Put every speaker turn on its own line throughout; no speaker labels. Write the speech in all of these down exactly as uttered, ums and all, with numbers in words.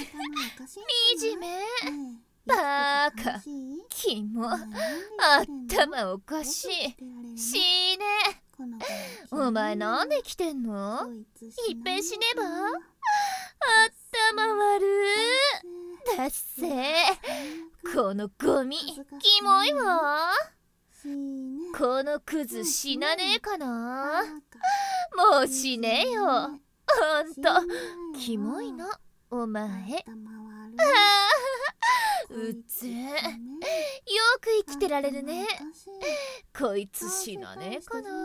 惨め、バカ、キモ、頭おかしい、死ね。お前なんで来てんの？いっぺん死ねば？頭悪ーだっせー。このゴミキモいわ。このクズ死なねえかな。もう死ねえよ。ほんとキモいのお前。うっぜえ、よく生きてられるね。こいつ死なねえかな。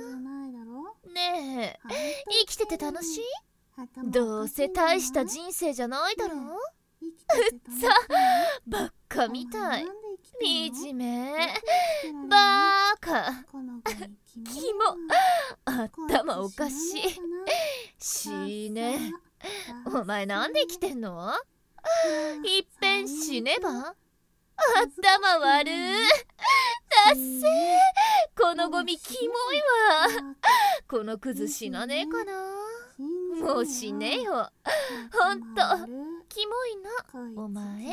ねえ、生きてて楽しい？どうせ大した人生じゃないだろ。うっざ、ばっかみたい、惨め、バーカ、キモ、頭おかしい、死ね。お前なんで生きてんの？いっぺん死ねば？頭悪ーだっせー。このゴミキモいわ。このクズ死なねえかな。もう死ねえよ。ほんとキモいなお前。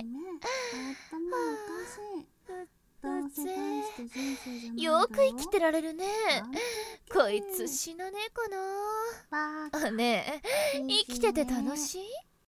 うっぜえ、よく生きてられるね。こいつ死なねえかな。ねえ、生きてて楽しい？